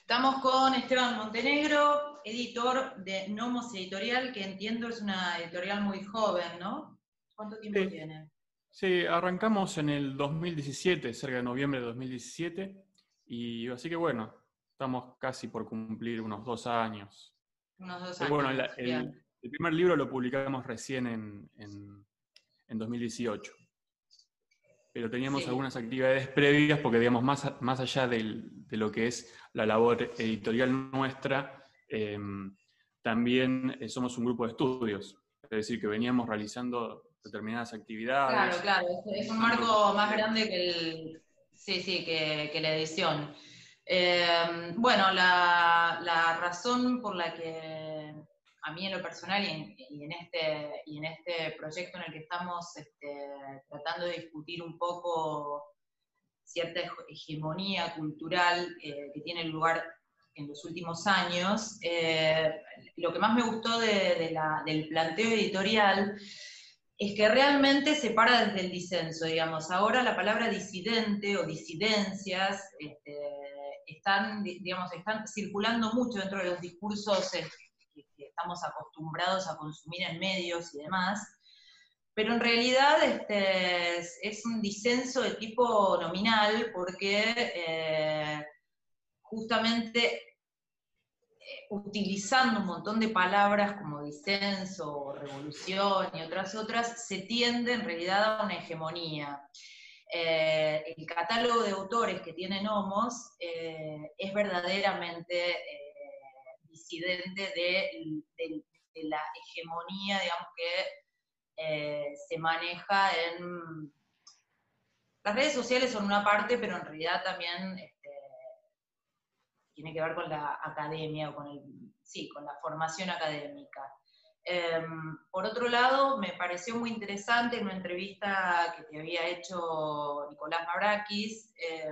Estamos con Esteban Montenegro, editor de Nomos Editorial, que entiendo es una editorial muy joven, ¿no? ¿Cuánto tiempo Sí, tiene? sí, arrancamos en el 2017, cerca de noviembre de 2017, y así que bueno, estamos casi por cumplir unos 2 años. Unos dos Pero bueno, años, bien. el primer libro lo publicamos recién en 2018, pero teníamos Sí, algunas actividades previas porque, digamos, más allá de lo que es la labor editorial nuestra, también somos un grupo de estudios, es decir, que veníamos realizando determinadas claro, actividades, claro, es un publicando marco más contenido. grande que sí, sí, que la edición. Bueno, la razón por la que a mí en lo personal y en este proyecto en el que estamos tratando de discutir un poco cierta hegemonía cultural que tiene lugar en los últimos años, lo que más me gustó del planteo editorial es que realmente se para desde el disenso, digamos. Ahora la palabra disidente o disidencias están circulando mucho dentro de los discursos que estamos acostumbrados a consumir en medios y demás, pero en realidad es un disenso de tipo nominal porque justamente utilizando un montón de palabras como disenso, revolución y otras, se tiende en realidad a una hegemonía. El catálogo de autores que tiene Nomos es verdaderamente disidente de la hegemonía, digamos, que se maneja en... Las redes sociales son una parte, pero en realidad también tiene que ver con la academia, o con la formación académica. Por otro lado, me pareció muy interesante en una entrevista que te había hecho Nicolás Mavrakis,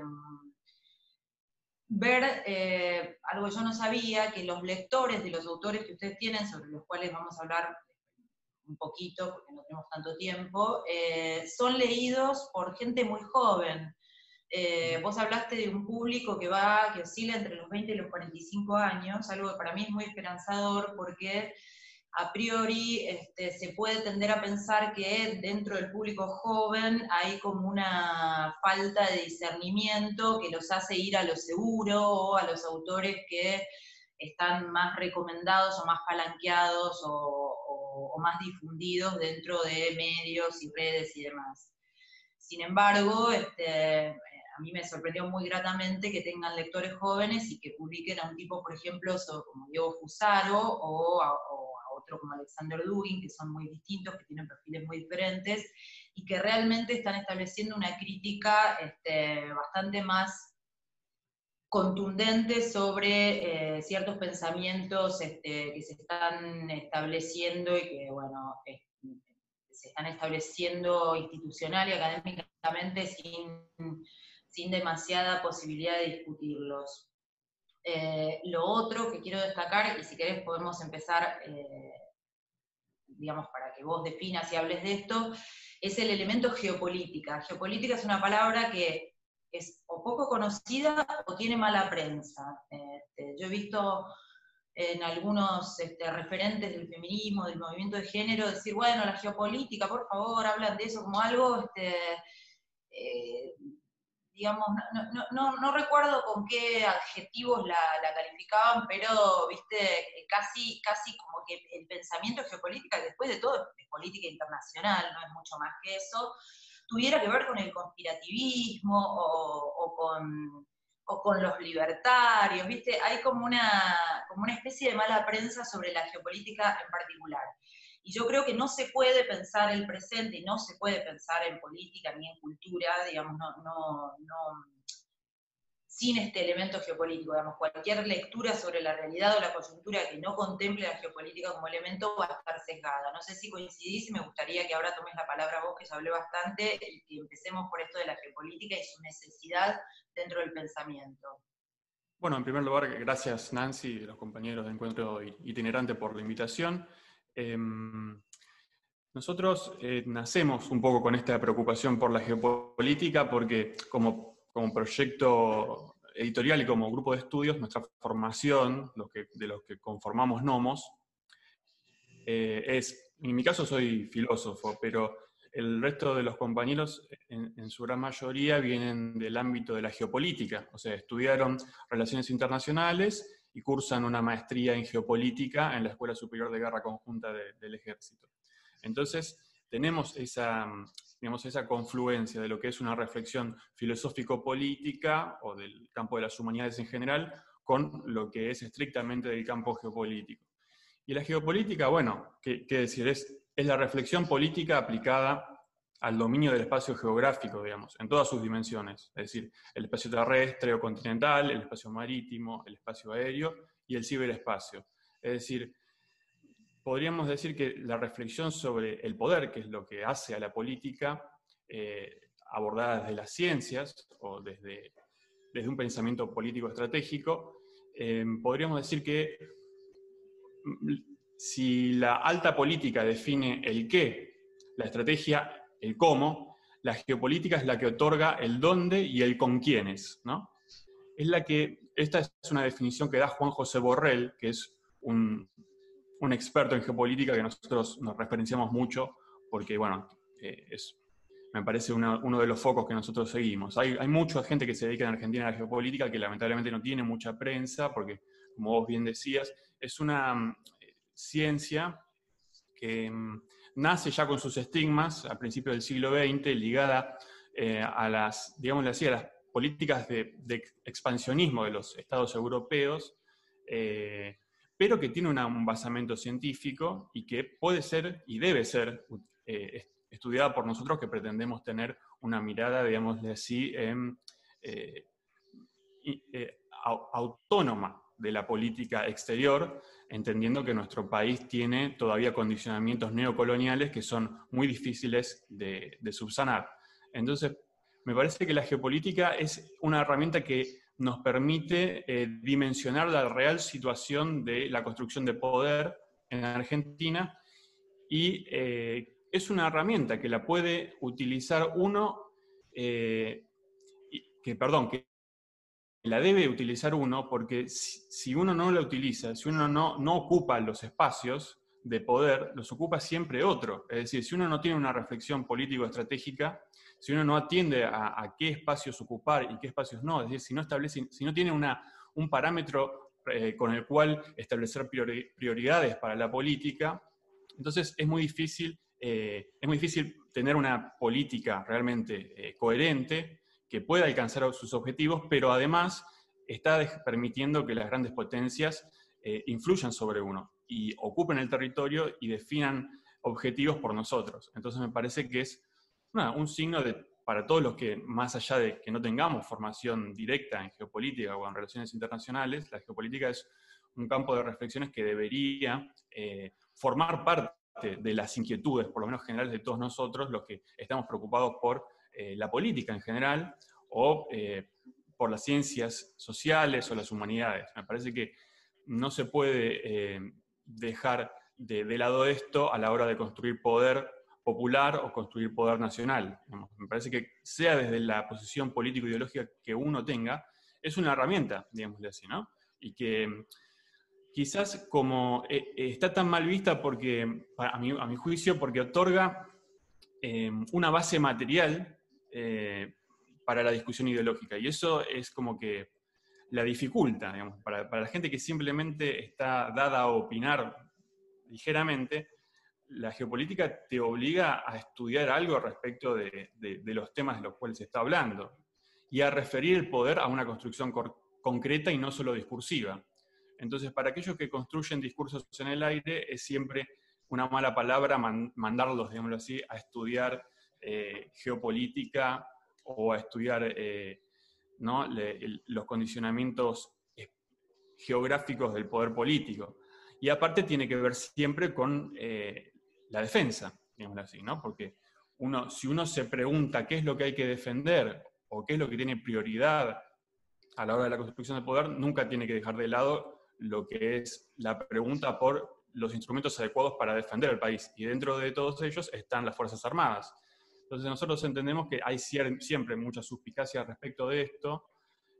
ver algo que yo no sabía, que los lectores de los autores que ustedes tienen, sobre los cuales vamos a hablar un poquito, porque no tenemos tanto tiempo, son leídos por gente muy joven. Vos hablaste de un público que oscila entre los 20 y los 45 años, algo que para mí es muy esperanzador porque a priori se puede tender a pensar que dentro del público joven hay como una falta de discernimiento que los hace ir a lo seguro o a los autores que están más recomendados o más palanqueados o más difundidos dentro de medios y redes y demás. Sin embargo, a mí me sorprendió muy gratamente que tengan lectores jóvenes y que publiquen a un tipo, por ejemplo, como Diego Fusaro o a otro como Alexander Dugin, que son muy distintos, que tienen perfiles muy diferentes, y que realmente están estableciendo una crítica bastante más contundente sobre ciertos pensamientos que se están estableciendo y que, bueno, se están estableciendo institucional y académicamente sin demasiada posibilidad de discutirlos. Lo otro que quiero destacar, y si querés podemos empezar, digamos, para que vos definas y hables de esto, es el elemento geopolítica. Geopolítica es una palabra que es o poco conocida o tiene mala prensa. Yo he visto en algunos referentes del feminismo, del movimiento de género, decir, bueno, la geopolítica, por favor, hablan de eso como algo, eh, digamos, no recuerdo con qué adjetivos la calificaban, pero, viste, casi como que el pensamiento geopolítica, que después de todo es política internacional, no es mucho más que eso, tuviera que ver con el conspirativismo o con los libertarios, ¿viste? Hay como una especie de mala prensa sobre la geopolítica en particular. Y yo creo que no se puede pensar el presente y no se puede pensar en política ni en cultura, digamos, sin este elemento geopolítico. Digamos, cualquier lectura sobre la realidad o la coyuntura que no contemple la geopolítica como elemento va a estar sesgada. No sé si coincidís y me gustaría que ahora tomes la palabra vos, que ya hablé bastante, y que empecemos por esto de la geopolítica y su necesidad dentro del pensamiento. Bueno, en primer lugar, gracias Nancy y los compañeros de Encuentro Itinerante por la invitación. Nosotros nacemos un poco con esta preocupación por la geopolítica porque como proyecto editorial y como grupo de estudios, nuestra formación, de los que conformamos Nomos, en mi caso soy filósofo, pero el resto de los compañeros, en su gran mayoría, vienen del ámbito de la geopolítica, o sea, estudiaron relaciones internacionales y cursan una maestría en geopolítica en la Escuela Superior de Guerra Conjunta del Ejército. Entonces, tenemos digamos, esa confluencia de lo que es una reflexión filosófico-política o del campo de las humanidades en general con lo que es estrictamente del campo geopolítico. Y la geopolítica, bueno, ¿qué decir? Es la reflexión política aplicada al dominio del espacio geográfico, digamos, en todas sus dimensiones. Es decir, el espacio terrestre o continental, el espacio marítimo, el espacio aéreo y el ciberespacio. Es decir, podríamos decir que la reflexión sobre el poder, que es lo que hace a la política, abordada desde las ciencias o desde un pensamiento político estratégico, podríamos decir que si la alta política define el qué, la estrategia el cómo, la geopolítica es la que otorga el dónde y el con quiénes, ¿no? Esta es una definición que da Juan José Borrell, que es un experto en geopolítica que nosotros nos referenciamos mucho, porque, bueno, me parece uno de los focos que nosotros seguimos. Hay mucha gente que se dedica en Argentina a la geopolítica que lamentablemente no tiene mucha prensa, porque, como vos bien decías, es una ciencia que nace ya con sus estigmas a principios del siglo XX, ligada a las, digámoslo así, a las políticas de expansionismo de los estados europeos, pero que tiene un basamento científico y que puede ser y debe ser estudiada por nosotros que pretendemos tener una mirada, digámosle así, autónoma de la política exterior, entendiendo que nuestro país tiene todavía condicionamientos neocoloniales que son muy difíciles de subsanar. Entonces, me parece que la geopolítica es una herramienta que nos permite dimensionar la real situación de la construcción de poder en Argentina y es una herramienta que la puede utilizar que la debe utilizar uno, porque si uno no la utiliza, si uno no ocupa los espacios de poder, los ocupa siempre otro. Es decir, si uno no tiene una reflexión político-estratégica, si uno no atiende a qué espacios ocupar y qué espacios no, es decir, si no tiene un parámetro con el cual establecer prioridades para la política, entonces es muy difícil tener una política realmente coherente, que pueda alcanzar sus objetivos, pero además está permitiendo que las grandes potencias influyan sobre uno y ocupen el territorio y definan objetivos por nosotros. Entonces me parece que es un signo para todos los que, más allá de que no tengamos formación directa en geopolítica o en relaciones internacionales, la geopolítica es un campo de reflexiones que debería formar parte de las inquietudes, por lo menos generales, de todos nosotros, los que estamos preocupados por la política en general, o por las ciencias sociales o las humanidades. Me parece que no se puede dejar de lado esto a la hora de construir poder popular o construir poder nacional. Me parece que sea desde la posición político-ideológica que uno tenga, es una herramienta, digámosle así, ¿no? Y que quizás como está tan mal vista porque, a mi juicio, porque otorga una base material para la discusión ideológica. Y eso es como que la dificulta, digamos, para la gente que simplemente está dada a opinar ligeramente. La geopolítica te obliga a estudiar algo respecto de los temas de los cuales se está hablando y a referir el poder a una construcción concreta y no solo discursiva. Entonces, para aquellos que construyen discursos en el aire, es siempre una mala palabra mandarlos, digámoslo así, a estudiar geopolítica o a estudiar los condicionamientos geográficos del poder político. Y aparte tiene que ver siempre con la defensa, digámoslo así, ¿no? Porque si uno se pregunta qué es lo que hay que defender o qué es lo que tiene prioridad a la hora de la construcción del poder, nunca tiene que dejar de lado lo que es la pregunta por los instrumentos adecuados para defender el país. Y dentro de todos ellos están las Fuerzas Armadas. Entonces nosotros entendemos que hay siempre mucha suspicacia respecto de esto,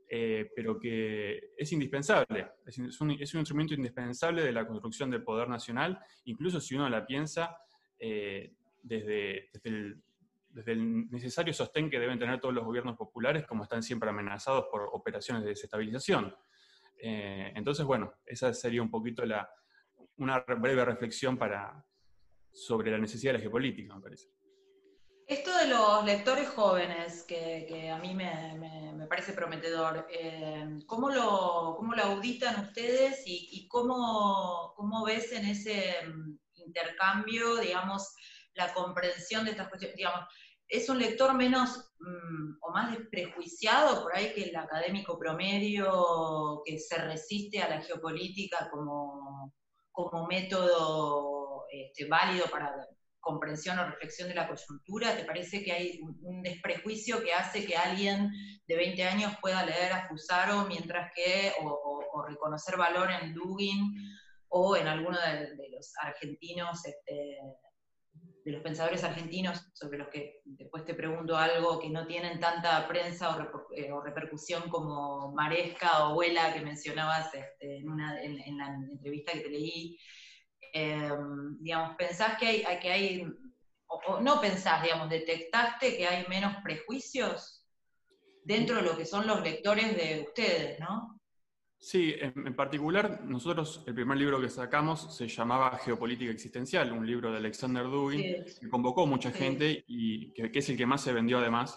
pero que es indispensable, es un instrumento indispensable de la construcción del poder nacional, incluso si uno la piensa desde el necesario sostén que deben tener todos los gobiernos populares, como están siempre amenazados por operaciones de desestabilización. Entonces, bueno, esa sería un poquito una breve reflexión sobre la necesidad de la geopolítica, me parece. Esto de los lectores jóvenes, que a mí me parece prometedor, ¿cómo lo auditan ustedes y cómo ves en ese intercambio, digamos, la comprensión de estas cuestiones? Digamos, ¿es un lector menos o más prejuiciado por ahí que el académico promedio que se resiste a la geopolítica como método válido para comprensión o reflexión de la coyuntura? ¿Te parece que hay un desprejuicio que hace que alguien de 20 años pueda leer a Fusaro mientras que, o reconocer valor en Dugin o en alguno de los argentinos, de los pensadores argentinos, sobre los que después te pregunto algo, que no tienen tanta prensa o repercusión como Maresca o Vuela, que mencionabas en la entrevista que te leí? Digamos, ¿pensás que hay o no pensás, digamos, detectaste que hay menos prejuicios dentro de lo que son los lectores de ustedes, ¿no? Sí, en particular, nosotros el primer libro que sacamos se llamaba Geopolítica Existencial, un libro de Alexander Dugin, Sí, que convocó mucha gente y que es el que más se vendió además.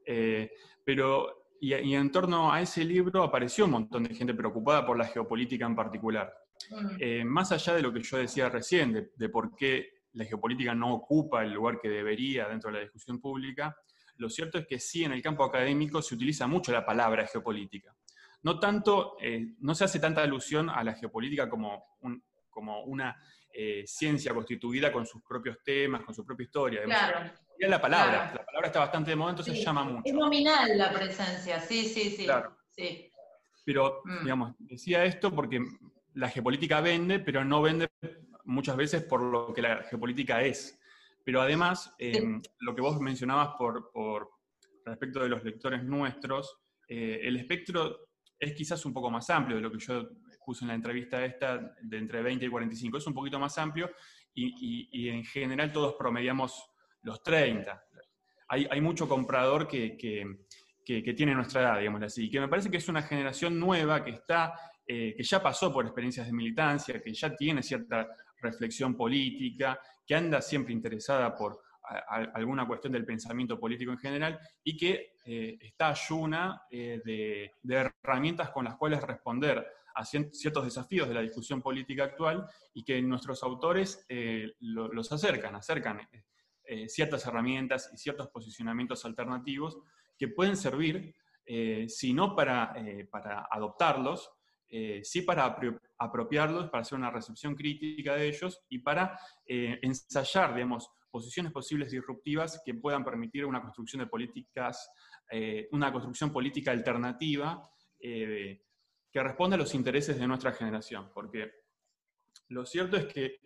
Y en torno a ese libro apareció un montón de gente preocupada por la geopolítica en particular. Más allá de lo que yo decía recién, de por qué la geopolítica no ocupa el lugar que debería dentro de la discusión pública, lo cierto es que sí, en el campo académico se utiliza mucho la palabra geopolítica. No tanto, no se hace tanta alusión a la geopolítica como una ciencia constituida con sus propios temas, con su propia historia. claro. Y la palabra Claro. está bastante de moda, entonces Sí. llama mucho. Es nominal la presencia, sí. Claro. Sí. Pero, digamos, decía esto porque la geopolítica vende, pero no vende muchas veces por lo que la geopolítica es. Pero además, lo que vos mencionabas por respecto de los lectores nuestros, el espectro es quizás un poco más amplio de lo que yo puse en la entrevista esta, de entre 20 y 45. Es un poquito más amplio y en general todos promediamos los 30. Hay mucho comprador que tiene nuestra edad, digámoslo así, y que me parece que es una generación nueva que ya pasó por experiencias de militancia, que ya tiene cierta reflexión política, que anda siempre interesada por alguna cuestión del pensamiento político en general, y que está ayuna de herramientas con las cuales responder a ciertos desafíos de la discusión política actual, y que nuestros autores los acercan ciertas herramientas y ciertos posicionamientos alternativos que pueden servir, si no para adoptarlos, sí para apropiarlos, para hacer una recepción crítica de ellos y para ensayar, digamos, posiciones posibles disruptivas que puedan permitir una construcción de políticas, una construcción política alternativa que responda a los intereses de nuestra generación. Porque lo cierto es que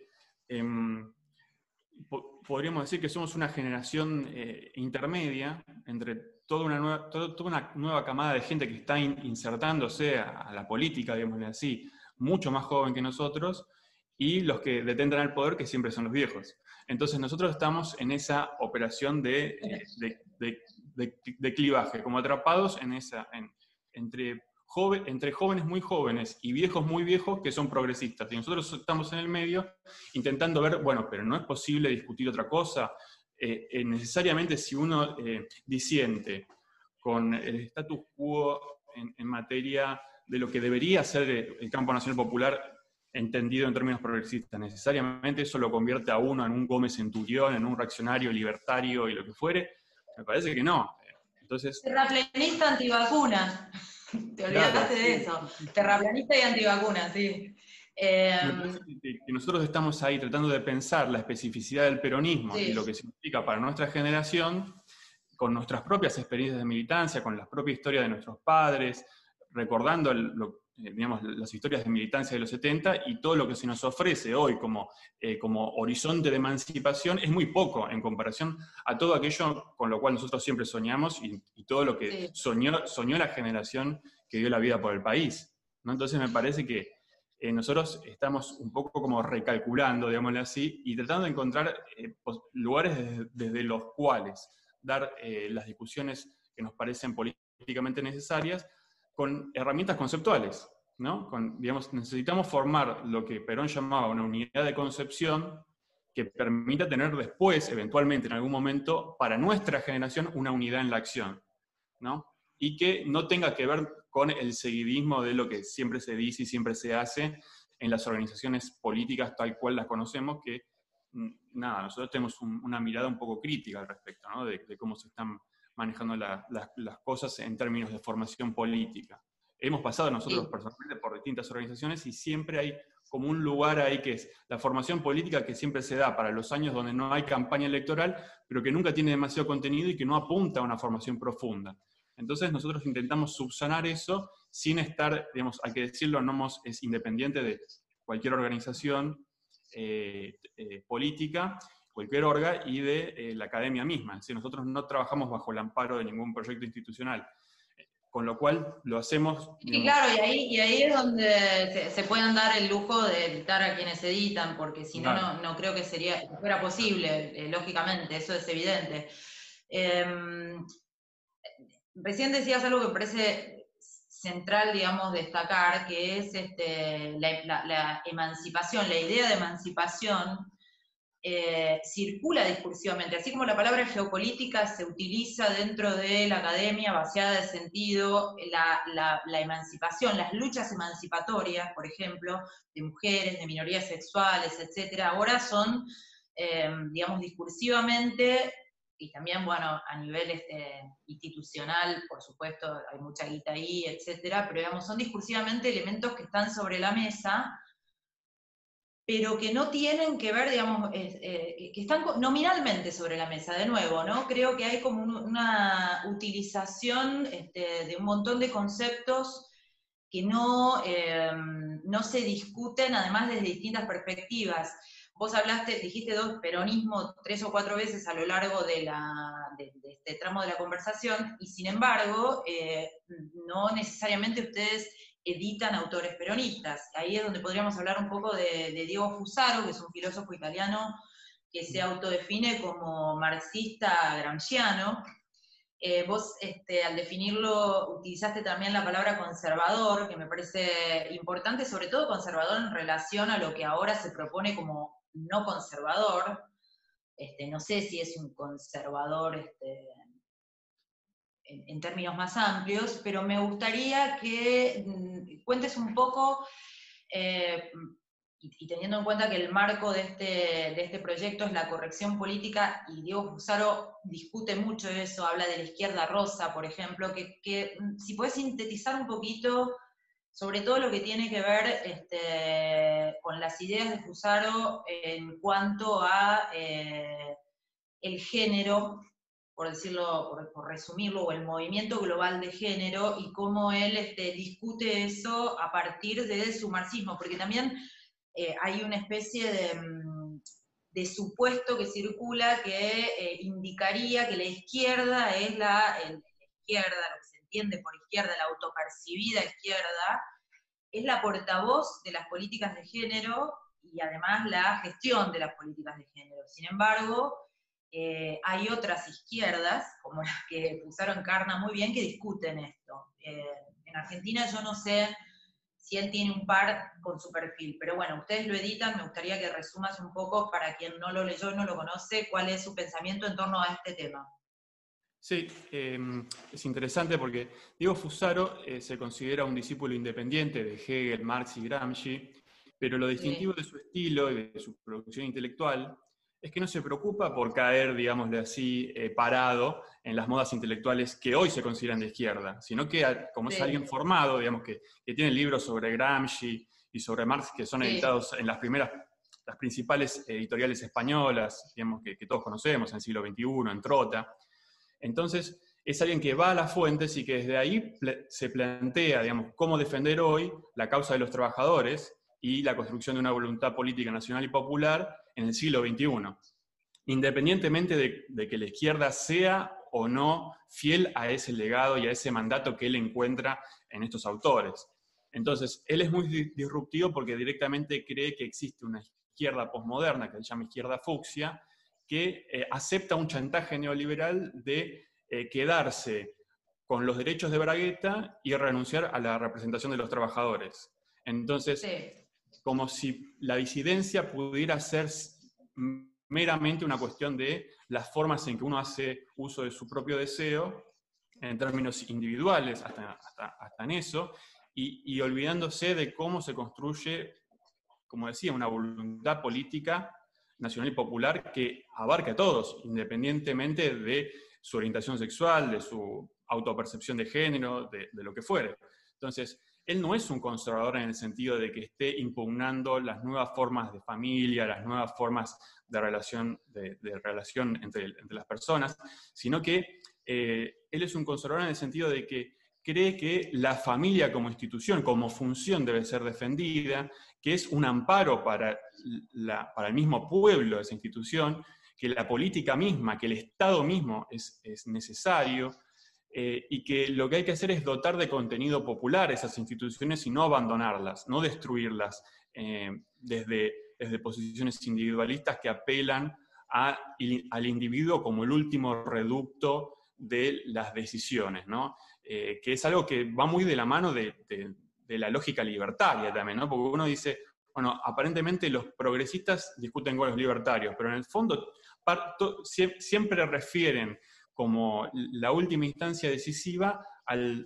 podríamos decir que somos una generación intermedia entre toda una nueva camada de gente que está insertándose a la política, digámosle así, mucho más joven que nosotros, y los que detentan el poder, que siempre son los viejos. Entonces nosotros estamos en esa operación de clivaje, como atrapados entre jóvenes muy jóvenes y viejos muy viejos que son progresistas. Y nosotros estamos en el medio intentando ver, bueno, pero no es posible discutir otra cosa. Necesariamente si uno disiente con el status quo en materia de lo que debería ser el campo nacional popular entendido en términos progresistas, necesariamente eso lo convierte a uno en un Gómez Centurión, en un reaccionario libertario y lo que fuere. Me parece que no. Entonces, terraplanista antivacuna. Te olvidaste de eso. Terraplanista y antivacuna, sí. Me parece que nosotros estamos ahí tratando de pensar la especificidad del peronismo y lo que significa para nuestra generación, con nuestras propias experiencias de militancia, con la propia historia de nuestros padres, recordando digamos, las historias de militancia de los 70 y todo lo que se nos ofrece hoy como horizonte de emancipación es muy poco en comparación a todo aquello con lo cual nosotros siempre soñamos y todo lo que soñó la generación que dio la vida por el país, ¿no? Entonces me parece que nosotros estamos un poco como recalculando, digámoslo así, y tratando de encontrar lugares desde los cuales dar las discusiones que nos parecen políticamente necesarias con herramientas conceptuales, ¿no? Digamos, necesitamos formar lo que Perón llamaba una unidad de concepción que permita tener después, eventualmente en algún momento, para nuestra generación, una unidad en la acción, ¿no? Y que no tenga que ver con el seguidismo de lo que siempre se dice y siempre se hace en las organizaciones políticas tal cual las conocemos, que nada, nosotros tenemos una mirada un poco crítica al respecto, ¿no? De cómo se están manejando las cosas en términos de formación política. Hemos pasado nosotros personalmente por distintas organizaciones y siempre hay como un lugar ahí que es la formación política que siempre se da para los años donde no hay campaña electoral, pero que nunca tiene demasiado contenido y que no apunta a una formación profunda. Entonces nosotros intentamos subsanar eso sin estar, digamos, hay que decirlo, es independiente de cualquier organización política, cualquier orga y de la academia misma. Es decir, nosotros no trabajamos bajo el amparo de ningún proyecto institucional, con lo cual lo hacemos... Y claro, y ahí es donde se pueden dar el lujo de editar a quienes editan, porque si no, claro. no creo que fuera posible, lógicamente, eso es evidente. Recién decías algo que me parece central, digamos, destacar, que es la emancipación, la idea de emancipación circula discursivamente, así como la palabra geopolítica se utiliza dentro de la academia vaciada de sentido, la emancipación, las luchas emancipatorias, por ejemplo, de mujeres, de minorías sexuales, etcétera, ahora son, digamos, discursivamente, y también, bueno, a nivel institucional, por supuesto, hay mucha guita ahí, etcétera, pero digamos, son discursivamente elementos que están sobre la mesa, pero que no tienen que ver, digamos, que están nominalmente sobre la mesa, de nuevo, ¿no? Creo que hay como una utilización de un montón de conceptos que no se discuten, además desde distintas perspectivas. Vos dijiste peronismo 3 o 4 veces a lo largo de este tramo de la conversación, y sin embargo, no necesariamente ustedes editan autores peronistas. Ahí es donde podríamos hablar un poco de Diego Fusaro, que es un filósofo italiano que se autodefine como marxista gramsciano. Vos, al definirlo, utilizaste también la palabra conservador, que me parece importante, sobre todo conservador en relación a lo que ahora se propone como no conservador. No sé si es un conservador en términos más amplios, pero me gustaría que cuentes un poco, y teniendo en cuenta que el marco de este proyecto es la corrección política, y Diego Fusaro discute mucho eso, habla de la izquierda rosa, por ejemplo, que si puedes sintetizar un poquito sobre todo lo que tiene que ver con las ideas de Fusaro en cuanto a el género, por decirlo, por resumirlo, o el movimiento global de género, y cómo él discute eso a partir de su marxismo, porque también hay una especie de supuesto que circula que indicaría que la izquierda es la izquierda, lo que se entiende por izquierda, la autopercibida izquierda, es la portavoz de las políticas de género y además la gestión de las políticas de género. Sin embargo, hay otras izquierdas, como las que Fusaro encarna muy bien, que discuten esto. En Argentina yo no sé si él tiene un par con su perfil, pero bueno, ustedes lo editan, me gustaría que resumas un poco, para quien no lo leyó, no lo conoce, cuál es su pensamiento en torno a este tema. Sí, es interesante porque Diego Fusaro se considera un discípulo independiente de Hegel, Marx y Gramsci, pero lo distintivo de su estilo y de su producción intelectual es que no se preocupa por caer, digámosle así, parado en las modas intelectuales que hoy se consideran de izquierda, sino que como es alguien formado, digamos, que tiene libros sobre Gramsci y sobre Marx que son editados en las principales editoriales españolas, digamos, que todos conocemos, en el siglo XXI, en Trota. Entonces, es alguien que va a las fuentes y que desde ahí se plantea, digamos, cómo defender hoy la causa de los trabajadores y la construcción de una voluntad política nacional y popular en el siglo XXI. Independientemente de que la izquierda sea o no fiel a ese legado y a ese mandato que él encuentra en estos autores. Entonces, él es muy disruptivo porque directamente cree que existe una izquierda posmoderna, que se llama izquierda fucsia, que acepta un chantaje neoliberal de quedarse con los derechos de Bragueta y renunciar a la representación de los trabajadores. Entonces, Sí. como si la disidencia pudiera ser meramente una cuestión de las formas en que uno hace uso de su propio deseo, en términos individuales, hasta en eso, y olvidándose de cómo se construye, como decía, una voluntad política nacional y popular que abarca a todos, independientemente de su orientación sexual, de su autopercepción de género, de lo que fuere. Entonces, él no es un conservador en el sentido de que esté impugnando las nuevas formas de familia, las nuevas formas de relación, entre las personas, sino que él es un conservador en el sentido de que cree que la familia como institución, como función debe ser defendida, que es un amparo para el mismo pueblo de esa institución, que la política misma, que el Estado mismo es necesario, y que lo que hay que hacer es dotar de contenido popular esas instituciones y no abandonarlas, no destruirlas desde posiciones individualistas que apelan al individuo como el último reducto de las decisiones, ¿no? Que es algo que va muy de la mano de la lógica libertaria también, ¿no? Porque uno dice, bueno, aparentemente los progresistas discuten con los libertarios, pero en el fondo siempre refieren como la última instancia decisiva al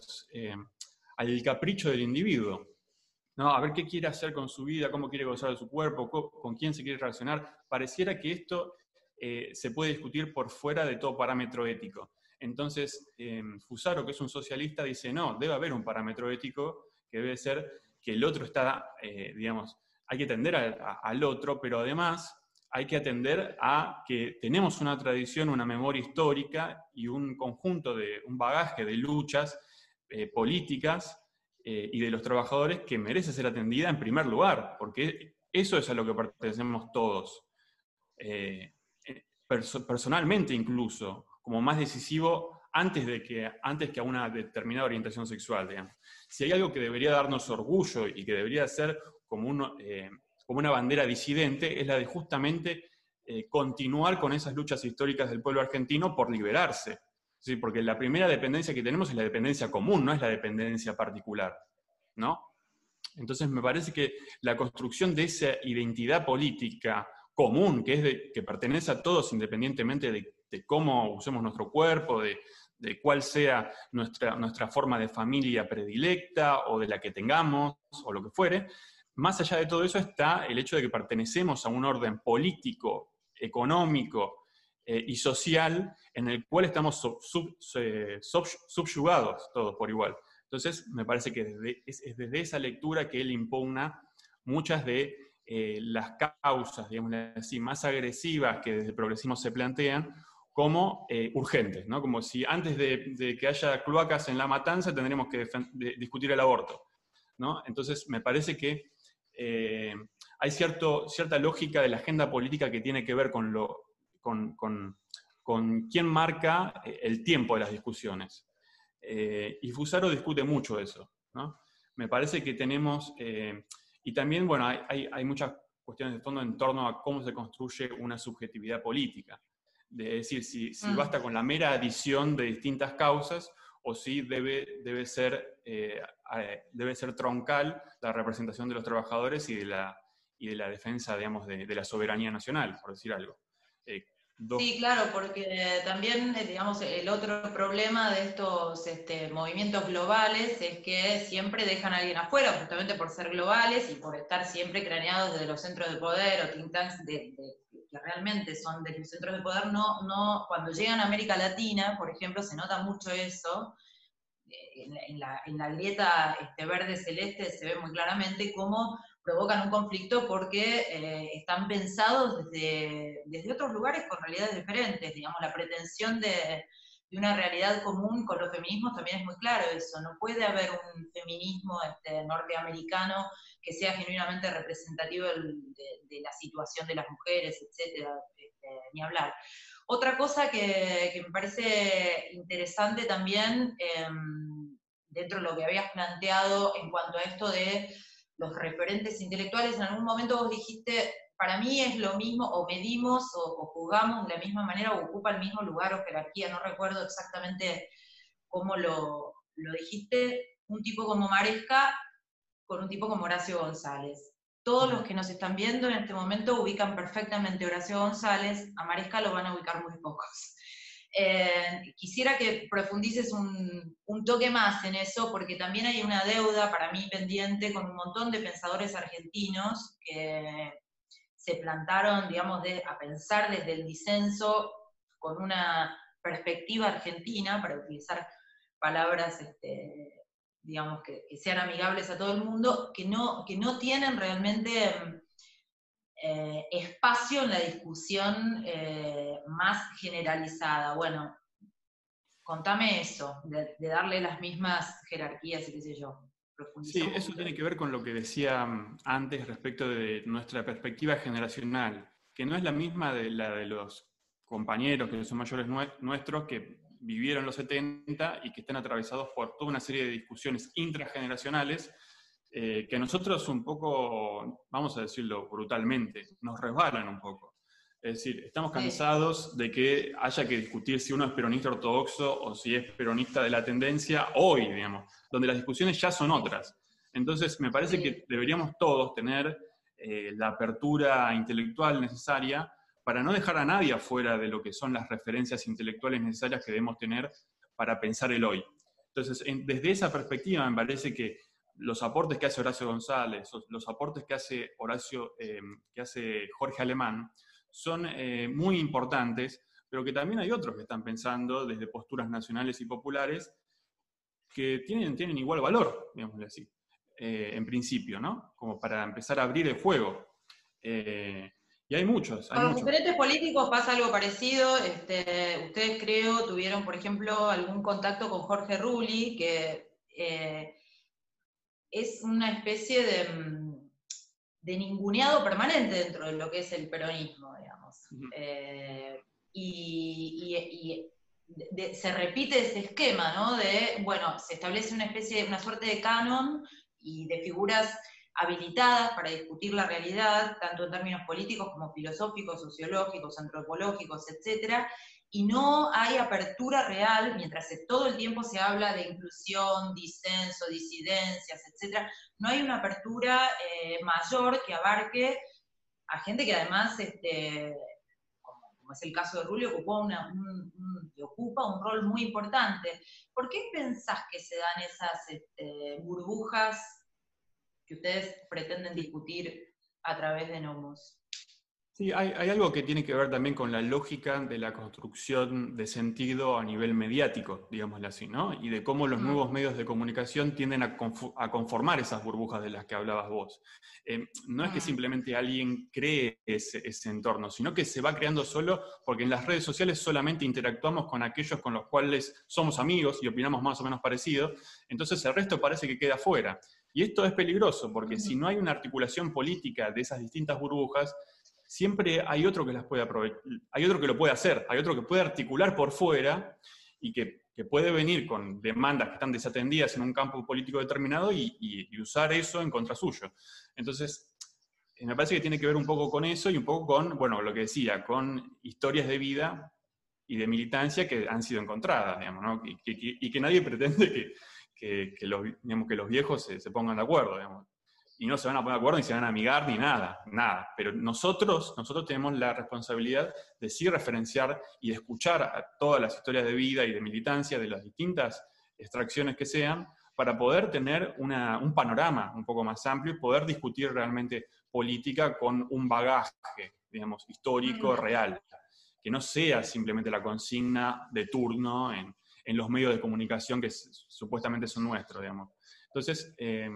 capricho del individuo, ¿no? A ver qué quiere hacer con su vida, cómo quiere gozar de su cuerpo, con quién se quiere relacionar. Pareciera que esto se puede discutir por fuera de todo parámetro ético. Entonces, Fusaro, que es un socialista, dice, no, debe haber un parámetro ético que debe ser que el otro está, digamos, hay que atender al otro, pero además hay que atender a que tenemos una tradición, una memoria histórica y un bagaje de luchas políticas y de los trabajadores que merece ser atendida en primer lugar, porque eso es a lo que pertenecemos todos. Personalmente incluso, como más decisivo antes que a una determinada orientación sexual, digamos. Si hay algo que debería darnos orgullo y que debería ser como una bandera disidente, es la de justamente continuar con esas luchas históricas del pueblo argentino por liberarse. ¿Sí? Porque la primera dependencia que tenemos es la dependencia común, no es la dependencia particular, ¿no? Entonces me parece que la construcción de esa identidad política común, que pertenece a todos independientemente de cómo usemos nuestro cuerpo, de cuál sea nuestra forma de familia predilecta o de la que tengamos o lo que fuere, más allá de todo eso está el hecho de que pertenecemos a un orden político, económico y social en el cual estamos subyugados todos por igual. Entonces, me parece que es desde esa lectura que él impugna muchas de las causas, digamos así, más agresivas que desde el progresismo se plantean como urgentes, ¿no? Como si antes de que haya cloacas en La Matanza tendríamos que discutir el aborto, ¿no? Entonces, me parece que hay cierta lógica de la agenda política que tiene que ver con quién marca el tiempo de las discusiones. Y Fusaro discute mucho eso, ¿no? Me parece que tenemos, y también, bueno, hay muchas cuestiones de fondo en torno a cómo se construye una subjetividad política. De decir, si basta con la mera adición de distintas causas o si debe ser troncal la representación de los trabajadores y de la defensa, digamos, de la soberanía nacional, por decir algo. Sí, claro, porque también, digamos, el otro problema de estos movimientos globales es que siempre dejan a alguien afuera, justamente por ser globales y por estar siempre craneados desde los centros de poder o think tanks que realmente son de los centros de poder. Cuando llegan a América Latina, por ejemplo, se nota mucho eso. En la grieta verde-celeste se ve muy claramente cómo provocan un conflicto porque están pensados desde otros lugares con realidades diferentes. Digamos, la pretensión de una realidad común con los feminismos también es muy claro eso. No puede haber un feminismo norteamericano que sea genuinamente representativo de la situación de las mujeres, etcétera, ni hablar. Otra cosa que me parece interesante también, dentro de lo que habías planteado en cuanto a esto de los referentes intelectuales, en algún momento vos dijiste, para mí es lo mismo, o medimos o juzgamos de la misma manera, o ocupa el mismo lugar o jerarquía, no recuerdo exactamente cómo lo dijiste, un tipo como Maresca con un tipo como Horacio González. Todos los que nos están viendo en este momento ubican perfectamente a Horacio González, a Maresca lo van a ubicar muy pocos. Quisiera que profundices un toque más en eso, porque también hay una deuda para mí pendiente con un montón de pensadores argentinos que se plantaron, digamos, a pensar desde el disenso con una perspectiva argentina, para utilizar palabras digamos, que sean amigables a todo el mundo, que no tienen realmente espacio en la discusión más generalizada. Bueno, contame eso, de darle las mismas jerarquías y qué sé yo. Sí, eso tiene que ver con lo que decía antes respecto de nuestra perspectiva generacional, que no es la misma de la de los compañeros que son mayores nuestros, que vivieron los 70 y que están atravesados por toda una serie de discusiones intrageneracionales que a nosotros un poco, vamos a decirlo brutalmente, nos resbalan un poco. Es decir, estamos cansados de que haya que discutir si uno es peronista ortodoxo o si es peronista de la tendencia hoy, digamos, donde las discusiones ya son otras. Entonces, me parece que deberíamos todos tener la apertura intelectual necesaria para no dejar a nadie afuera de lo que son las referencias intelectuales necesarias que debemos tener para pensar el hoy. Entonces, desde esa perspectiva, me parece que los aportes que hace Horacio González, los aportes que hace Jorge Alemán, son muy importantes, pero que también hay otros que están pensando desde posturas nacionales y populares que tienen igual valor, digámosle así, en principio, ¿no? Como para empezar a abrir el juego. Y hay muchos. Con los diferentes políticos pasa algo parecido. Ustedes, creo, tuvieron, por ejemplo, algún contacto con Jorge Rulli, que es una especie de ninguneado permanente dentro de lo que es el peronismo, digamos. Se repite ese esquema, ¿no? Bueno, se establece una suerte de canon y de figuras habilitadas para discutir la realidad, tanto en términos políticos como filosóficos, sociológicos, antropológicos, etcétera, y no hay apertura real, mientras todo el tiempo se habla de inclusión, disenso, disidencias, etcétera, no hay una apertura mayor que abarque a gente que además, como es el caso de Rulli, ocupa un rol muy importante. ¿Por qué pensás que se dan esas burbujas que ustedes pretenden discutir a través de Nomos? Sí, hay algo que tiene que ver también con la lógica de la construcción de sentido a nivel mediático, digámoslo así, ¿no? Y de cómo los nuevos medios de comunicación tienden a conformar esas burbujas de las que hablabas vos. No es que simplemente alguien cree ese entorno, sino que se va creando solo porque en las redes sociales solamente interactuamos con aquellos con los cuales somos amigos y opinamos más o menos parecido, entonces el resto parece que queda fuera. Y esto es peligroso porque si no hay una articulación política de esas distintas burbujas, siempre hay otro que las puede aprovechar, hay otro que lo puede hacer, hay otro que puede articular por fuera y que puede venir con demandas que están desatendidas en un campo político determinado y usar eso en contra suyo. Entonces, me parece que tiene que ver un poco con eso y un poco con, bueno, lo que decía, con historias de vida y de militancia que han sido encontradas, digamos, ¿no? Y que nadie pretende que los viejos se pongan de acuerdo, digamos. Y no se van a poner de acuerdo ni se van a amigar ni nada. Pero nosotros tenemos la responsabilidad de sí referenciar y de escuchar a todas las historias de vida y de militancia de las distintas extracciones que sean, para poder tener un panorama un poco más amplio y poder discutir realmente política con un bagaje, digamos, histórico, real. Que no sea simplemente la consigna de turno en los medios de comunicación que supuestamente son nuestros, digamos. Entonces,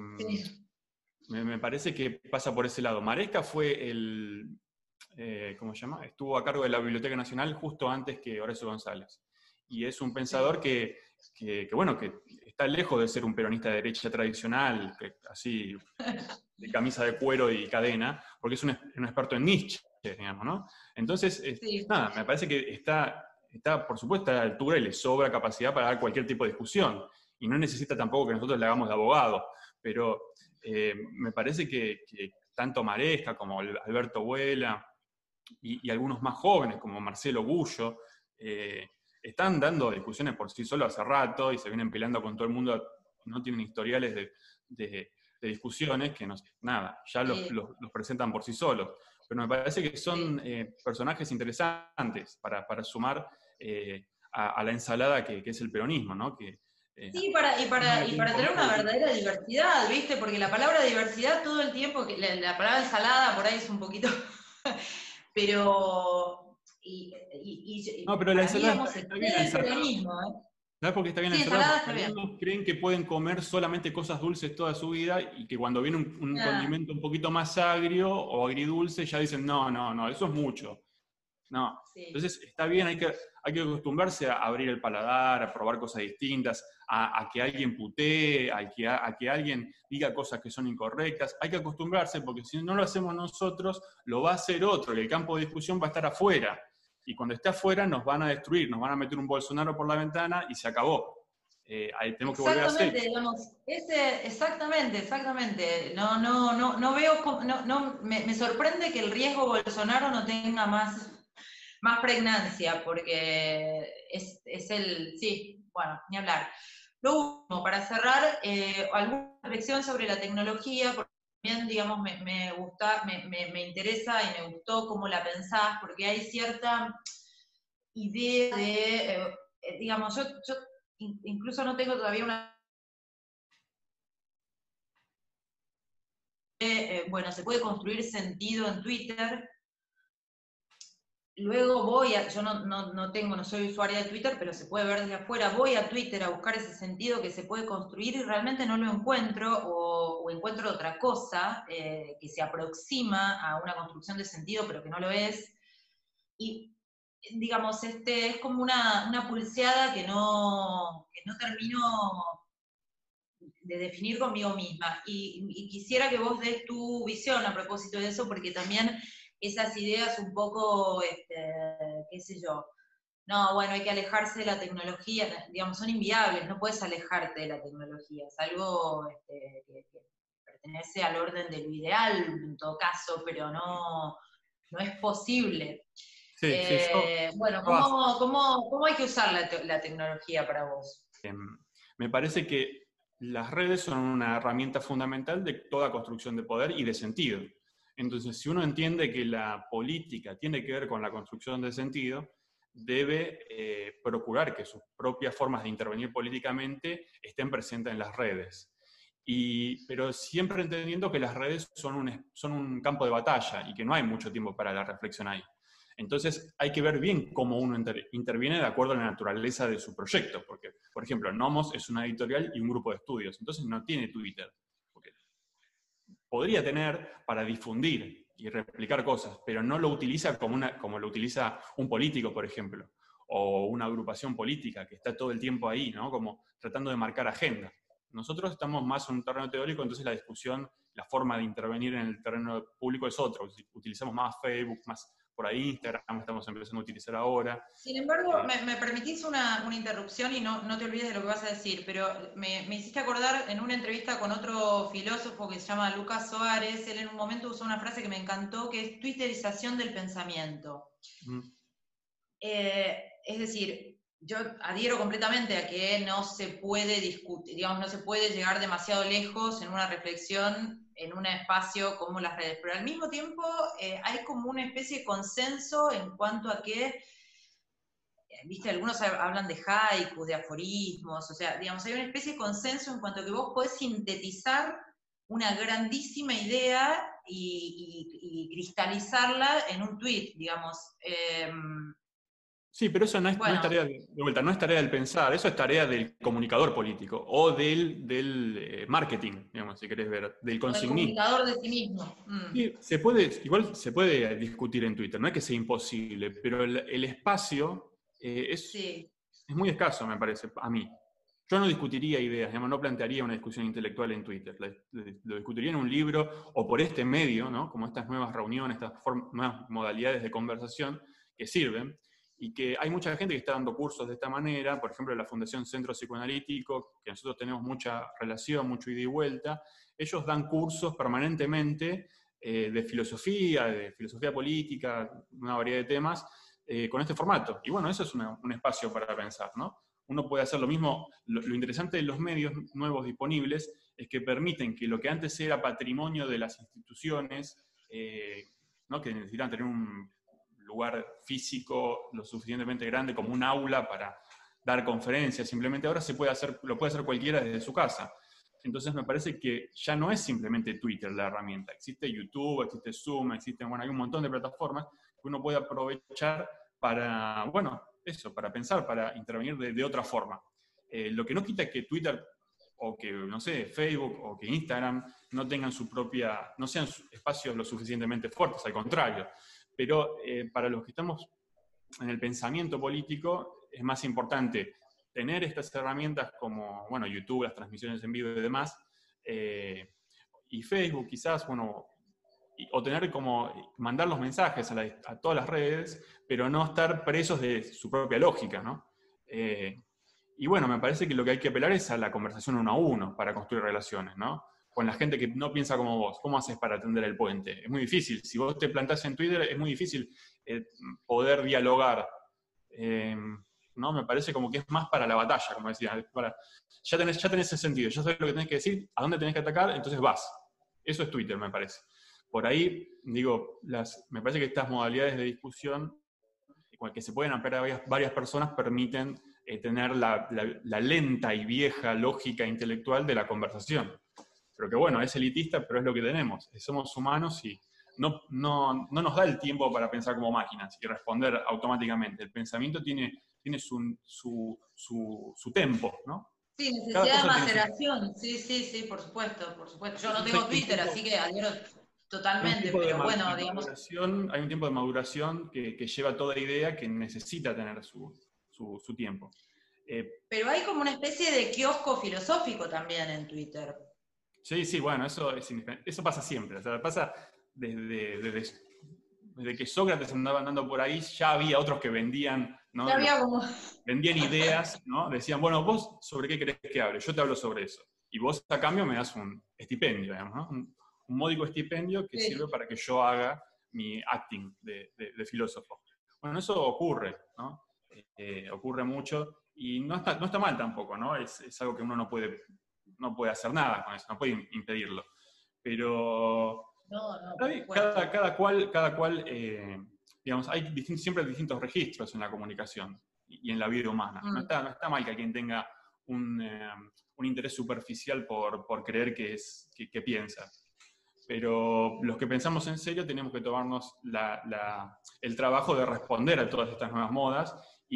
me parece que pasa por ese lado. Maresca fue ¿cómo se llama? Estuvo a cargo de la Biblioteca Nacional justo antes que Horacio González. Y es un pensador que está lejos de ser un peronista de derecha tradicional, así, de camisa de cuero y cadena, porque es un experto en Nietzsche, digamos, ¿no? Entonces, Sí. nada, me parece que está, por supuesto, a la altura y le sobra capacidad para dar cualquier tipo de discusión. Y no necesita tampoco que nosotros le hagamos de abogado. Pero me parece que tanto Maresca como Alberto Vuela y algunos más jóvenes como Marcelo Gullo están dando discusiones por sí solos hace rato y se vienen peleando con todo el mundo, no tienen historiales de discusiones que nada, ya los presentan por sí solos. Pero me parece que son personajes interesantes para sumar a la ensalada que es el peronismo, ¿no? Sí, para tener una verdadera diversidad, ¿viste? Porque la palabra diversidad todo el tiempo, la palabra ensalada por ahí es un poquito, pero, no, pero la para mí, ensalada digamos, está bien excede el ensalada. peronismo, ¿eh? ¿Sabes por qué está bien Sí, ensalada? ensalada Porque está bien. algunos creen que pueden comer solamente cosas dulces toda su vida y que cuando viene un condimento un poquito más agrio o agridulce ya dicen, no, eso es mucho. No. Sí. Entonces está bien, hay que acostumbrarse a abrir el paladar, a probar cosas distintas, a que alguien putee, a que alguien diga cosas que son incorrectas. Hay que acostumbrarse porque si no lo hacemos nosotros, lo va a hacer otro, y el campo de discusión va a estar afuera. Y cuando esté afuera nos van a destruir, nos van a meter un Bolsonaro por la ventana y se acabó. Ahí tenemos que volver a hacer. Digamos, exactamente. No veo, me sorprende que el riesgo Bolsonaro no tenga más pregnancia, porque sí, bueno, ni hablar. Lo último, para cerrar, alguna reflexión sobre la tecnología, porque también, digamos, me interesa y me gustó cómo la pensás, porque hay cierta idea de, digamos, yo incluso no tengo todavía una... bueno, se puede construir sentido en Twitter. Luego yo no soy usuaria de Twitter, pero se puede ver desde afuera, voy a Twitter a buscar ese sentido que se puede construir y realmente no lo encuentro, o encuentro otra cosa que se aproxima a una construcción de sentido, pero que no lo es. Y, digamos, es como una pulseada que no termino de definir conmigo misma. Y quisiera que vos des tu visión a propósito de eso, porque también esas ideas un poco, qué sé yo, no, bueno, hay que alejarse de la tecnología, digamos, son inviables, no puedes alejarte de la tecnología, es algo que pertenece al orden de lo ideal en todo caso, pero no es posible. Sí, bueno, ¿cómo hay que usar la tecnología para vos? Me parece que las redes son una herramienta fundamental de toda construcción de poder y de sentido. Entonces, si uno entiende que la política tiene que ver con la construcción de sentido, debe procurar que sus propias formas de intervenir políticamente estén presentes en las redes. Pero siempre entendiendo que las redes son un campo de batalla y que no hay mucho tiempo para la reflexión ahí. Entonces hay que ver bien cómo uno interviene de acuerdo a la naturaleza de su proyecto, porque, por ejemplo, Nomos es una editorial y un grupo de estudios, entonces no tiene Twitter. Porque podría tener para difundir y replicar cosas, pero no lo utiliza como lo utiliza un político, por ejemplo, o una agrupación política que está todo el tiempo ahí, ¿no? Como tratando de marcar agenda. Nosotros estamos más en un terreno teórico, entonces la discusión, la forma de intervenir en el terreno público es otra. Utilizamos más Facebook, más por ahí Instagram estamos empezando a utilizar ahora. Sin embargo, me permitís una interrupción y no te olvides de lo que vas a decir, pero me hiciste acordar en una entrevista con otro filósofo que se llama Lucas Soares, él en un momento usó una frase que me encantó, que es twitterización del pensamiento. Es decir, yo adhiero completamente a que no se puede discutir, digamos, no se puede llegar demasiado lejos en una reflexión en un espacio como las redes, pero al mismo tiempo hay como una especie de consenso en cuanto a que, viste, algunos hablan de haikus, de aforismos, o sea, digamos, hay una especie de consenso en cuanto a que vos podés sintetizar una grandísima idea y cristalizarla en un tweet, digamos. Sí, pero eso no es tarea no es tarea del pensar, eso es tarea del comunicador político o del marketing, digamos, si querés ver, del consignismo. El comunicador de sí mismo. Sí, igual se puede discutir en Twitter, no es que sea imposible, pero el espacio es muy escaso, me parece, a mí. yo no discutiría ideas, digamos, no plantearía una discusión intelectual en Twitter, lo discutiría en un libro o por este medio, ¿no? Como estas nuevas reuniones, estas nuevas modalidades de conversación que sirven, y que hay mucha gente que está dando cursos de esta manera, por ejemplo, la Fundación Centro Psicoanalítico, que nosotros tenemos mucha relación, mucho ida y vuelta, ellos dan cursos permanentemente de filosofía política, una variedad de temas, con este formato. Y bueno, eso es un espacio para pensar, ¿no? Uno puede hacer lo mismo. Lo interesante de los medios nuevos disponibles es que permiten que lo que antes era patrimonio de las instituciones, ¿no? Que necesitan tener un lugar físico lo suficientemente grande como un aula para dar conferencias, simplemente ahora lo puede hacer cualquiera desde su casa. Entonces me parece que ya no es simplemente Twitter la herramienta. Existe YouTube, existe Zoom, hay un montón de plataformas que uno puede aprovechar para, para pensar, para intervenir de otra forma. Lo que no quita que Twitter o que, no sé, Facebook o que Instagram no tengan no sean espacios lo suficientemente fuertes, al contrario. Pero para los que estamos en el pensamiento político es más importante tener estas herramientas como, YouTube, las transmisiones en vivo y demás, y Facebook quizás, o tener como mandar los mensajes a todas las redes, pero no estar presos de su propia lógica, ¿no? Y me parece que lo que hay que apelar es a la conversación uno a uno para construir relaciones, ¿no? Con la gente que no piensa como vos. ¿Cómo haces para tender el puente? Es muy difícil. Si vos te plantás en Twitter, es muy difícil poder dialogar. ¿No? Me parece como que es más para la batalla, como decía. Ya tenés ese sentido, ya sabés lo que tenés que decir, a dónde tenés que atacar, entonces vas. Eso es Twitter, me parece. Por ahí, digo, me parece que estas modalidades de discusión, que se pueden ampliar a varias personas, permiten tener la lenta y vieja lógica intelectual de la conversación. Pero que es elitista, pero es lo que tenemos. Somos humanos y no nos da el tiempo para pensar como máquinas y responder automáticamente. El pensamiento tiene su tempo, ¿no? Sí, necesidad de maceración. Sí, por supuesto. Yo no tengo Twitter, así que adhiero totalmente, pero digamos... Hay un tiempo de maduración que lleva toda idea que necesita tener su tiempo. Pero hay como una especie de kiosco filosófico también en Twitter. Sí, eso pasa siempre. O sea, pasa desde que Sócrates andaba andando por ahí, ya había otros que vendían, ¿no? Vendían ideas, ¿no? Decían, vos sobre qué querés que hable, yo te hablo sobre eso. Y vos a cambio me das un estipendio, digamos, ¿no? Un módico estipendio que sirve para que yo haga mi acting de filósofo. Eso ocurre, ¿no? Ocurre mucho y no está mal tampoco, ¿no? Es algo que uno no puede hacer nada con eso, no puede impedirlo. Pero cada cual digamos, hay siempre distintos registros en la comunicación y en la vida humana. No está mal que alguien tenga un interés superficial por creer que piensa. Pero los que pensamos en serio tenemos que tomarnos el trabajo de responder a todas estas nuevas modas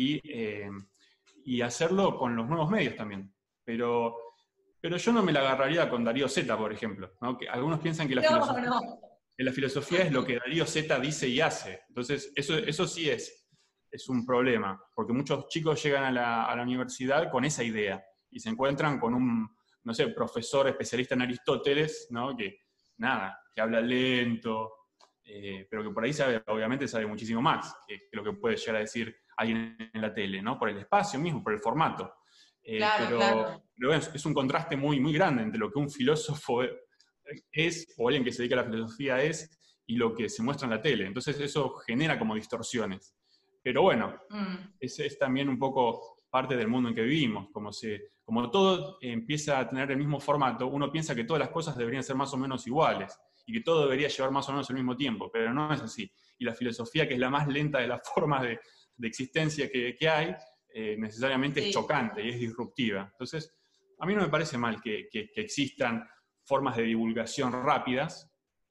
y hacerlo con los nuevos medios también. Pero yo no me la agarraría con Darío Zeta, por ejemplo, ¿no? Que algunos piensan que la filosofía es lo que Darío Zeta dice y hace. Entonces, eso sí es un problema, porque muchos chicos llegan a la universidad con esa idea y se encuentran con un, no sé, profesor especialista en Aristóteles, ¿no? Que habla lento, pero que por ahí obviamente sabe muchísimo más que lo que puede llegar a decir alguien en la tele, ¿no? Por el espacio mismo, por el formato. Pero es un contraste muy, muy grande entre lo que un filósofo es, o alguien que se dedica a la filosofía es, y lo que se muestra en la tele. Entonces eso genera como distorsiones. Pero es también un poco parte del mundo en que vivimos. Como todo empieza a tener el mismo formato, uno piensa que todas las cosas deberían ser más o menos iguales, y que todo debería llevar más o menos el mismo tiempo, pero no es así. Y la filosofía, que es la más lenta de las formas de existencia que hay, necesariamente es chocante y es disruptiva. Entonces, a mí no me parece mal que existan formas de divulgación rápidas.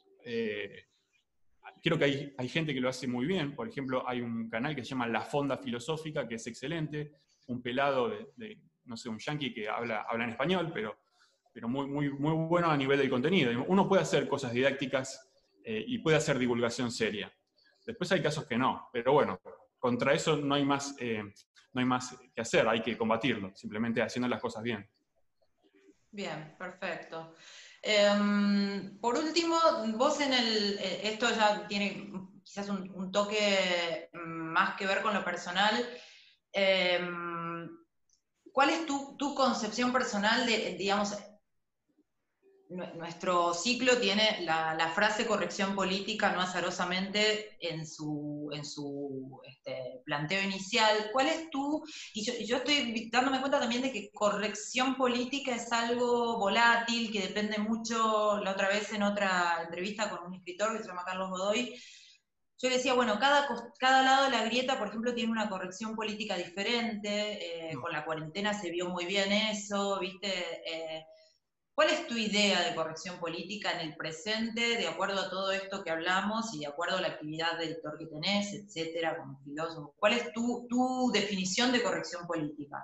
Creo que hay gente que lo hace muy bien. Por ejemplo, hay un canal que se llama La Fonda Filosófica, que es excelente. Un pelado no sé, un yanqui que habla en español, pero muy, muy, muy bueno a nivel del contenido. Uno puede hacer cosas didácticas y puede hacer divulgación seria. Después hay casos que no, pero contra eso no hay más que hacer, hay que combatirlo, simplemente haciendo las cosas bien. Bien, perfecto. Por último, vos esto ya tiene quizás un toque más que ver con lo personal. ¿Cuál es tu concepción personal de, digamos, nuestro ciclo tiene la frase corrección política no azarosamente en su planteo inicial? ¿Cuál es y yo estoy dándome cuenta también de que corrección política es algo volátil, que depende mucho. La otra vez en otra entrevista con un escritor que se llama Carlos Godoy, yo decía, bueno, cada lado de la grieta, por ejemplo, tiene una corrección política diferente, con la cuarentena se vio muy bien eso, ¿viste? ¿Cuál es tu idea de corrección política en el presente, de acuerdo a todo esto que hablamos y de acuerdo a la actividad de editor que tenés, etcétera, como filósofo? ¿Cuál es tu definición de corrección política?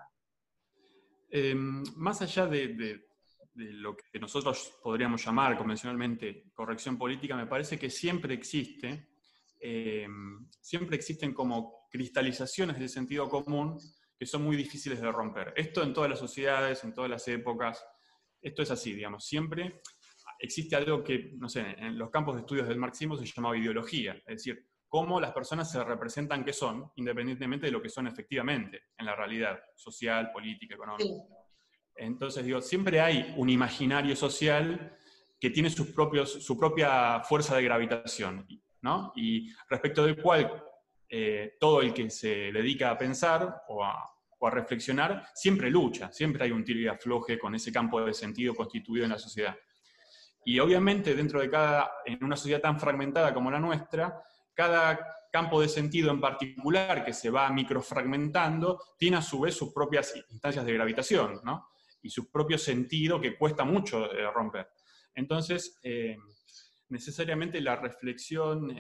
Más allá de lo que nosotros podríamos llamar convencionalmente corrección política, me parece que siempre existen como cristalizaciones del sentido común que son muy difíciles de romper. Esto en todas las sociedades, en todas las épocas. Esto es así, digamos, siempre existe algo que, no sé, en los campos de estudios del marxismo se llamaba ideología, es decir, cómo las personas se representan que son, independientemente de lo que son efectivamente, en la realidad social, política, económica. Sí. Entonces, digo, siempre hay un imaginario social que tiene su propia fuerza de gravitación, ¿no? Y respecto del cual todo el que se dedica a pensar o a reflexionar, siempre lucha, siempre hay un tiro y afloje con ese campo de sentido constituido en la sociedad. Y obviamente en una sociedad tan fragmentada como la nuestra, cada campo de sentido en particular que se va microfragmentando tiene a su vez sus propias instancias de gravitación, ¿no? Y su propio sentido que cuesta mucho romper. Entonces, necesariamente la reflexión,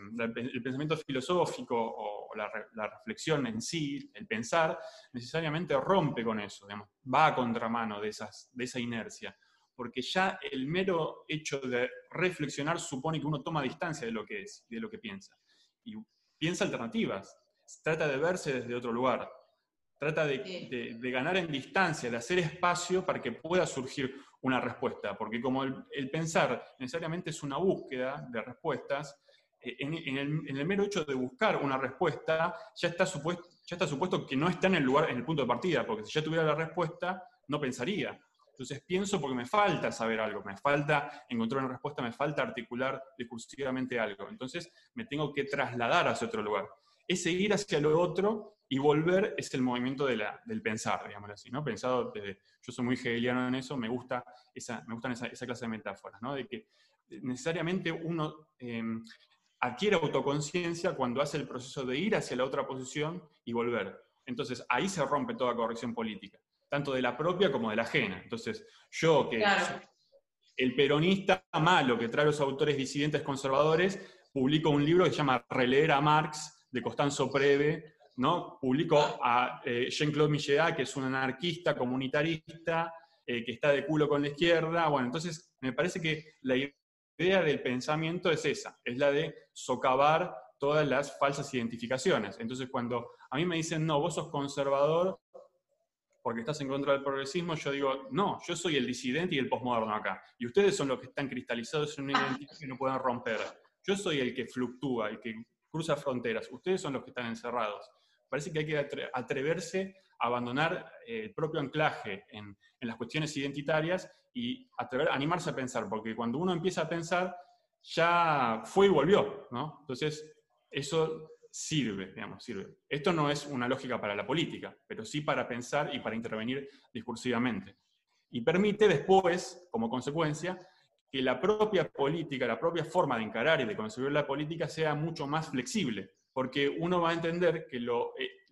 el pensamiento filosófico o la reflexión en sí, el pensar, necesariamente rompe con eso, digamos, va a contramano de esa inercia, porque ya el mero hecho de reflexionar supone que uno toma distancia de lo que es, de lo que piensa, y piensa alternativas, trata de verse desde otro lugar, trata de ganar en distancia, de hacer espacio para que pueda surgir una respuesta, porque como el pensar necesariamente es una búsqueda de respuestas, en el mero hecho de buscar una respuesta ya está supuesto que no está en el punto de partida, porque si ya tuviera la respuesta, no pensaría. Entonces pienso porque me falta saber algo, me falta encontrar una respuesta, me falta articular discursivamente algo. Entonces me tengo que trasladar hacia otro lugar. Ese ir hacia lo otro y volver es el movimiento del pensar, digámoslo así, ¿no? Pensado desde, yo soy muy hegeliano en eso, me gustan esa clase de metáforas, ¿no? De que necesariamente uno adquiere autoconciencia cuando hace el proceso de ir hacia la otra posición y volver. Entonces ahí se rompe toda corrección política, tanto de la propia como de la ajena. Entonces yo, que claro, el peronista malo que trae a los autores disidentes conservadores, publico un libro que se llama Releer a Marx, de Costanzo Preve, ¿no? Publico a Jean-Claude Michéa, que es un anarquista comunitarista, que está de culo con la izquierda. Bueno, entonces me parece que la idea del pensamiento es esa, es la de socavar todas las falsas identificaciones. Entonces cuando a mí me dicen, no, vos sos conservador porque estás en contra del progresismo, yo digo, no, yo soy el disidente y el posmoderno acá. Y ustedes son los que están cristalizados en una identidad que no pueden romper. Yo soy el que fluctúa, el que cruza fronteras. Ustedes son los que están encerrados. Parece que hay que atreverse a abandonar el propio anclaje en las cuestiones identitarias y animarse a pensar, porque cuando uno empieza a pensar, ya fue y volvió, ¿no? Entonces, eso sirve, digamos, sirve. Esto no es una lógica para la política, pero sí para pensar y para intervenir discursivamente. Y permite después, como consecuencia, que la propia política, la propia forma de encarar y de concebir la política sea mucho más flexible, porque uno va a entender que lo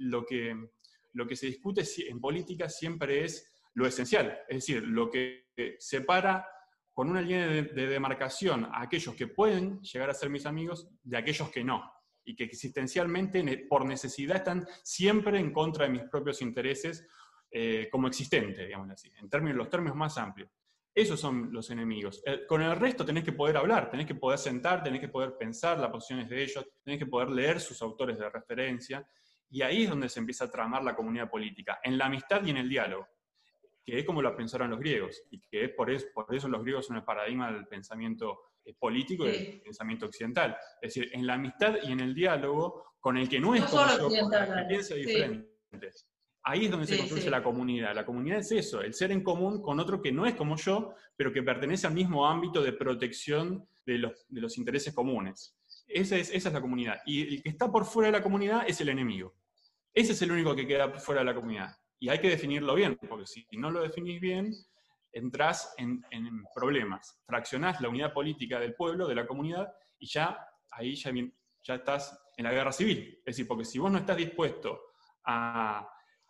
que se discute en política siempre es lo esencial, es decir, lo que separa con una línea de demarcación a aquellos que pueden llegar a ser mis amigos de aquellos que no, y que existencialmente, por necesidad, están siempre en contra de mis propios intereses como existente, digamos así, en los términos más amplios. Esos son los enemigos. Con el resto tenés que poder hablar, tenés que poder sentar, tenés que poder pensar las posiciones de ellos, tenés que poder leer sus autores de referencia, Y ahí es donde se empieza a tramar la comunidad política, en la amistad y en el diálogo, que es como lo pensaron los griegos, y que es por eso los griegos son el paradigma del pensamiento político y del pensamiento occidental. Es decir, en la amistad y en el diálogo con el que no es No como solo yo, con el que occidental, piensa sí. diferente. Ahí es donde se Sí, construye sí. la comunidad. La comunidad es eso, el ser en común con otro que no es como yo, pero que pertenece al mismo ámbito de protección de los intereses comunes. Esa es la comunidad. Y el que está por fuera de la comunidad es el enemigo. Ese es el único que queda fuera de la comunidad. Y hay que definirlo bien, porque si no lo definís bien, entrás en problemas. Fraccionás la unidad política del pueblo, de la comunidad, y ahí ya estás en la guerra civil. Es decir, porque si vos no estás dispuesto a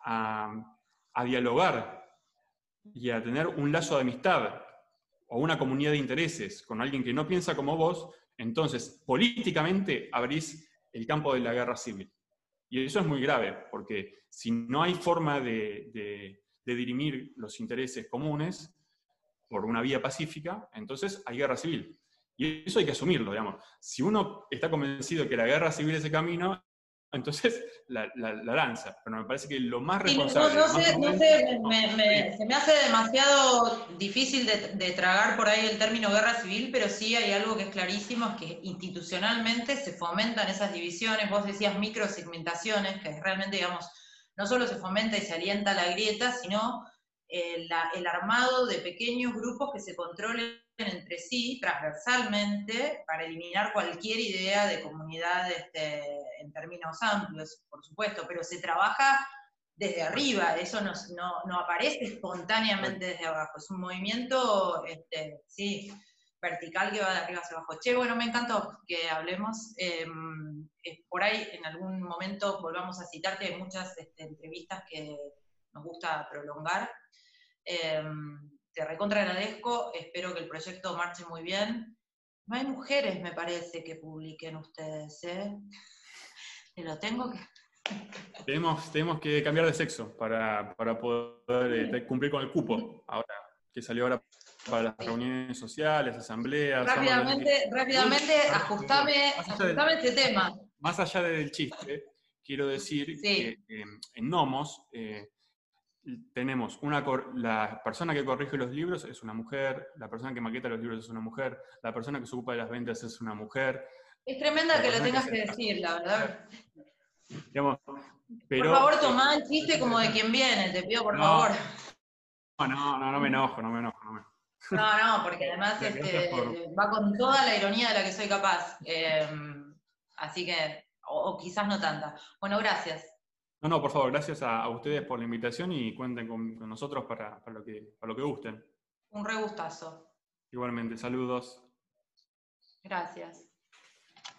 dialogar y a tener un lazo de amistad o una comunidad de intereses con alguien que no piensa como vos, entonces políticamente abrís el campo de la guerra civil. Y eso es muy grave, porque si no hay forma de dirimir los intereses comunes por una vía pacífica, entonces hay guerra civil. Y eso hay que asumirlo, digamos. Si uno está convencido de que la guerra civil es el camino, entonces la lanza. Pero me parece que lo más responsable, No lo más sé, prudente, se me hace demasiado difícil de tragar por ahí el término guerra civil, pero sí hay algo que es clarísimo, es que institucionalmente se fomentan esas divisiones. Vos decías microsegmentaciones, que realmente, digamos, no solo se fomenta y se alienta la grieta, sino el armado de pequeños grupos que se controlen entre sí transversalmente para eliminar cualquier idea de comunidad en términos amplios, por supuesto, pero se trabaja desde arriba, eso no aparece espontáneamente desde abajo, es un movimiento, sí, vertical que va de arriba hacia abajo. Che, bueno, me encantó que hablemos, por ahí en algún momento volvamos a citarte, hay muchas entrevistas que nos gusta prolongar. Te recontra agradezco, espero que el proyecto marche muy bien. No hay mujeres, me parece, que publiquen ustedes, ¿eh? Te lo tengo que... tenemos que cambiar de sexo para poder cumplir con el cupo, ahora que salió ahora para las reuniones sociales, asambleas. Rápidamente, ajustame este tema. Más allá del chiste, quiero decir que en Nomos tenemos la persona que corrige los libros es una mujer, la persona que maqueta los libros es una mujer, la persona que se ocupa de las ventas es una mujer. Es tremenda que lo tengas que decir, la verdad. Digamos, pero, por favor, tomá el chiste como de quien viene, te pido por favor. No me enojo. No, porque además va con toda la ironía de la que soy capaz. Así que, o quizás no tanta. Bueno, gracias. No, por favor, gracias a ustedes por la invitación y cuenten con nosotros para lo que gusten. Un re gustazo. Igualmente, saludos. Gracias.